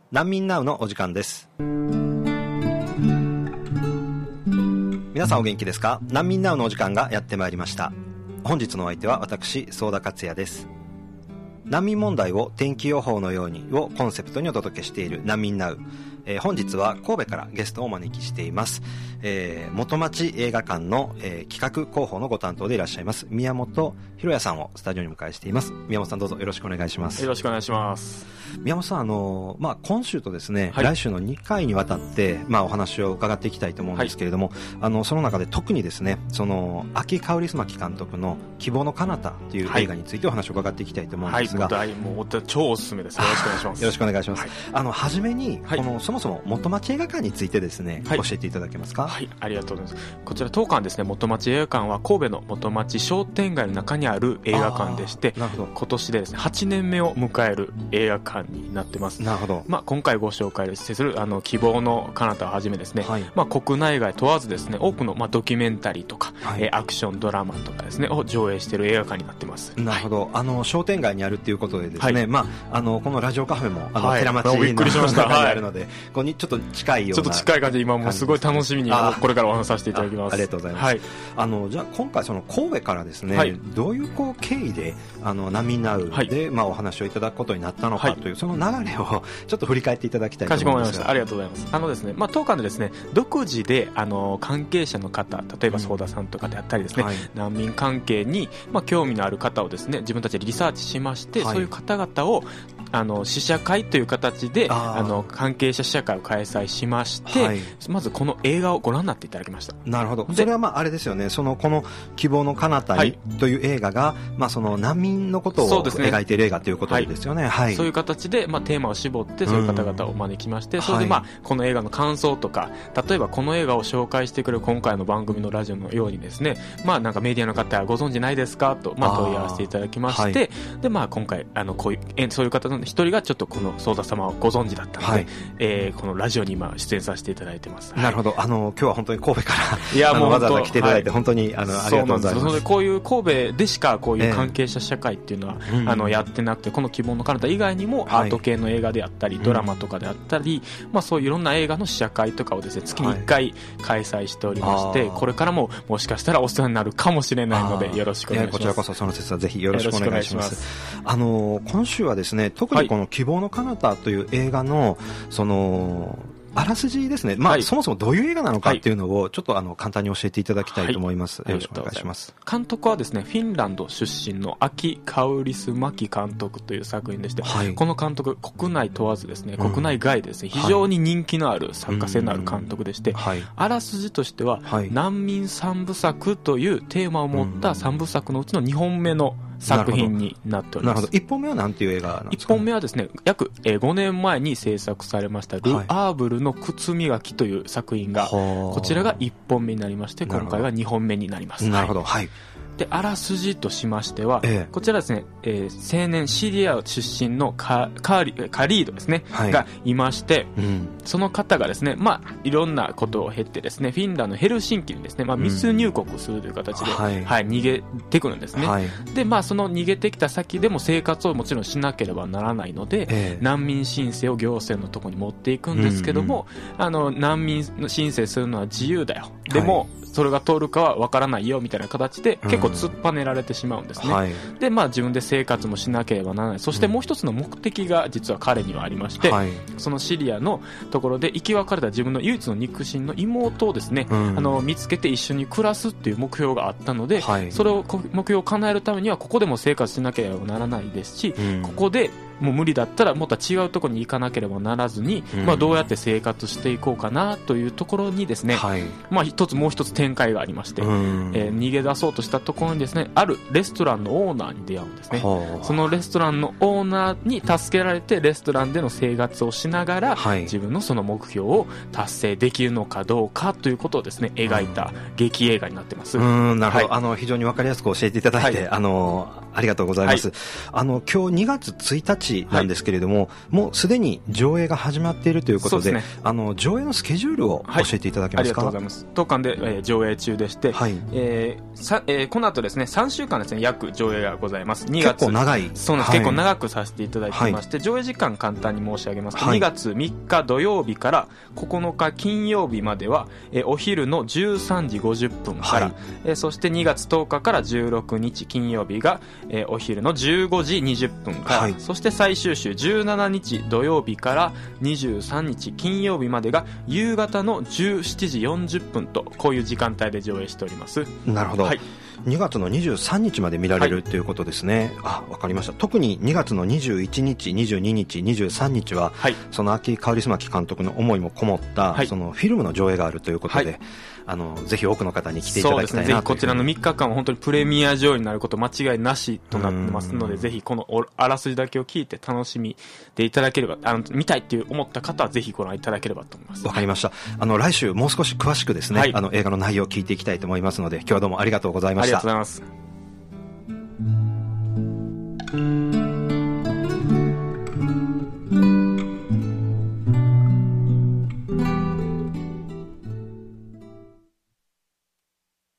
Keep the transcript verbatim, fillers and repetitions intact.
難民ナウのお時間です。皆さんお元気ですか？難民ナウのお時間がやってまいりました。本日のお相手は私、相田克也です。難民問題を天気予報のようにをコンセプトにお届けしている難民ナウ、えー、本日は神戸からゲストをお招きしています、えー、元町映画館の、えー、企画広報のご担当でいらっしゃいます宮本博也さんをスタジオに迎えしています。宮本さん、どうぞよろしくお願いします。 よろしくお願いします。 宮本さん、あのーまあ、今週とですね、 はい、 来週のにかいにわたって、まあ、お話を伺っていきたいと思うんですけれども、はい、あのその中で特にですね、その秋香りすまき監督の希望の彼方という映画についてお話を伺っていきたいと思うんですが、 はい、もう超おすすめです。よろしくお願いします。 よろしくお願いします。はい、あの初めに、 はい、 このそもそも元町映画館についてですね、はい、教えていただけますか？ はい、ありがとうございます。こちら当館ですね、元町映画館は神戸の元町商店街の中にある映画館でして、今年でですねはちねんめを迎える映画館になってます。 なるほど。 まあ、今回ご紹介するあの希望の彼方をはじめですね、はい、まあ、国内外問わずですね、多くの、まあ、ドキュメンタリーとか、はい、えー、アクションドラマとかですねを上映している映画館になってます。 なるほど。あの商店街にあるっていうことでですね、はい、まあ、あのこのラジオカフェもあの、はい、寺町のびっくりしました中にあるので、はい、ここにちょっと近いような、 ちょっと近い感じで今もうすごい楽しみにこれからお話しさせていただきます。 あ, ありがとうございます。 はい、 あのじゃあ今回その神戸からですね、はい、どういうこう経緯であの難民ナウで、はい、まあ、お話をいただくことになったのかという、はい、その流れをちょっと振り返っていただきたいと思います。 かしこまりました。ありがとうございます。あのですね、まあ、当館でですね独自であの関係者の方、例えば相田さんとかであったりですね、うん、はい、難民関係に、まあ、興味のある方をですね自分たちでリサーチしまして、はい、そういう方々をあの試写会という形でああの関係者試写会を開催しまして、はい、まずこの映画をご覧になっていただきました。 なるほど。それはまああれですよね、そのこの希望の彼方に、はい、という映画が、まあ、その難民のことを描いている映画ということですよね。はいはい、 そういう形で、まあ、テーマを絞ってそういう方々をお招きまして、うん、それで、まあ、この映画の感想とか、例えばこの映画を紹介してくれる今回の番組のラジオのようにですね、まあ、なんかメディアの方はご存知ないですかと、まあ、問い合わせていただきまして、はい、で、まあ、今回あのこういうそういう方の一人がちょっとこの相田様をご存知だったので、はい、えー、このラジオに今出演させていただいてます。 なるほど。あの今日は本当に神戸からいやもうわざわざ来ていただいて、はい、本当にあのありがとうございます。そうなんです。それでこういう神戸でしかこういう関係者社会っていうのは、えー、あのやってなくて、この希望の彼方以外にもアート系の映画であったり、はい、ドラマとかであったり、うん、まあ、そういういろんな映画の試写会とかをですね月にいっかい開催しておりまして、はい、これからももしかしたらお世話になるかもしれないのでよろしくお願いします。 こちらこそその説はぜひよろしくお願いします。あの今週はですね、特にこの希望の彼方という映画のそのあらすじですね、まあ、はい、そもそもどういう映画なのかっていうのをちょっとあの簡単に教えていただきたいと思います。はい、よろしくお願いします。 監督はですねフィンランド出身の秋香りすまき監督という作品でして、はい、この監督国内問わずですね、うん、国内外でですね非常に人気のある作家性のある監督でして、はい、あらすじとしては、はい、難民三部作というテーマを持った三部作のうちのにほんめの作品になっております。 なるほど。いっぽんめは何ていう映画なんですか？ いっぽんめはですね約ごねんまえに制作されましたル・アーブルの靴磨きという作品が、はい、こちらがいっぽんめになりまして、今回はにほんめになります。 なるほど。はい。 であらすじとしましては、ええ、こちらですね、えー、青年シリア出身のカカーリカリードですね、はい、がいまして、うん、その方がですね、まあ、いろんなことを経てですねフィンランドのヘルシンキにですね、まあ、密入国するという形で、うん、はいはい、逃げてくるんですね。はい、で、まあ、その逃げてきた先でも生活をもちろんしなければならないので、ええ、難民申請を行政のところに持っていくんですけども、うんうん、あの難民申請するのは自由だよ、でも、はい、それが通るかは分からないよみたいな形で結構突っぱねられてしまうんですね。うん、はい、で、まあ、自分で生活もしなければならない。そしてもう一つの目的が実は彼にはありまして、はい、そのシリアのところで生き別れた自分の唯一の肉親の妹をですね、うん、あの見つけて一緒に暮らすっていう目標があったので、はい、それを目標を叶えるためにはここでも生活しなければならないですし、うん、ここでもう無理だったらもっと違うところに行かなければならずに、うん、まあ、どうやって生活していこうかなというところにですね、はい、まあ、一つもう一つ展開がありまして、うん、えー、逃げ出そうとしたところにですねあるレストランのオーナーに出会うんですね。そのレストランのオーナーに助けられてレストランでの生活をしながら、はい、自分のその目標を達成できるのかどうかということをですね描いた劇映画になってます。 うん、なるほど。はい、あの非常に分かりやすく教えていただいて、はい、あのありがとうございます。はい、あの今日にがつついたち日なんですけれども、はい、もうすでに上映が始まっているということ で, で、ね、あの上映のスケジュールを教えていただけますか。 はい、ありがとうございます。当館で、えー、上映中でして、はい、えーさえー、この後ですねさんしゅうかんですね約上映がございます。にがつ結構長いそうなんです、はい、結構長くさせていただいていまして、はい、上映時間簡単に申し上げますと、はい、にがつみっか土曜日からここのか金曜日までは、えー、お昼のじゅうさんじごじゅっぷんから、はい、えー、そしてにがつとおかからじゅうろくにち金曜日が、えー、お昼のじゅうごじにじゅっぷんから、はい、そして最終週じゅうしちにち土曜日からにじゅうさんにち金曜日までが夕方のじゅうしちじよんじゅっぷんと、こういう時間帯で上映しております。 なるほど、はい、にがつのにじゅうさんにちまで見られると、はい、いうことですね。あ、わかりました。特ににがつのにじゅういちにちにじゅうににちにじゅうさんにちは、はい、その秋川里監督の思いもこもった、はい、そのフィルムの上映があるということで、はい、あのぜひ多くの方に来ていただきたいなというふうに。そうですね、ぜひこちらのみっかかんは本当にプレミア上映になること間違いなしとなってますので、ぜひこのあらすじだけを聞いて楽しみでいただければ、あの見たいっていう思った方はぜひご覧いただければと思います。 わかりました。あの来週もう少し詳しくですね、はい、あの映画の内容を聞いていきたいと思いますので、今日はどうもありがとうございました。 ありがとうございます。